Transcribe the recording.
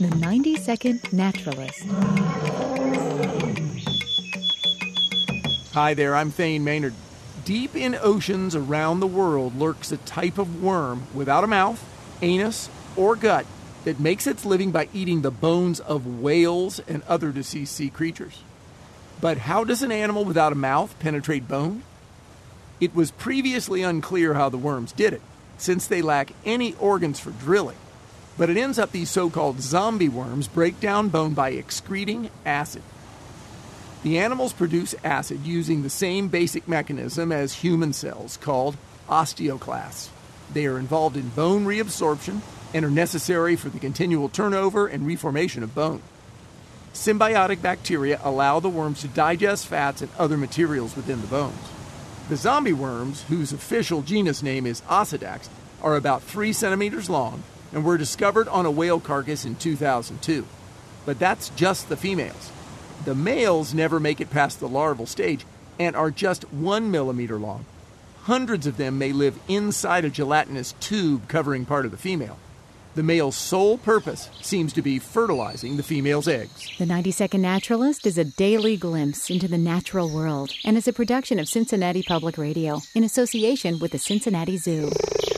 The 90-Second Naturalist. Hi there, I'm Thane Maynard. Deep in oceans around the world lurks a type of worm without a mouth, anus, or gut that makes its living by eating the bones of whales and other deceased sea creatures. But how does an animal without a mouth penetrate bone? It was previously unclear how the worms did it, since they lack any organs for drilling. But it ends up these so-called zombie worms break down bone by excreting acid. The animals produce acid using the same basic mechanism as human cells, called osteoclasts. They are involved in bone reabsorption and are necessary for the continual turnover and reformation of bone. Symbiotic bacteria allow the worms to digest fats and other materials within the bones. The zombie worms, whose official genus name is Osedax, are about 3 centimeters long and were discovered on a whale carcass in 2002. But that's just the females. The males never make it past the larval stage and are just 1 millimeter long. Hundreds of them may live inside a gelatinous tube covering part of the female. The male's sole purpose seems to be fertilizing the female's eggs. The 90-Second Naturalist is a daily glimpse into the natural world and is a production of Cincinnati Public Radio in association with the Cincinnati Zoo.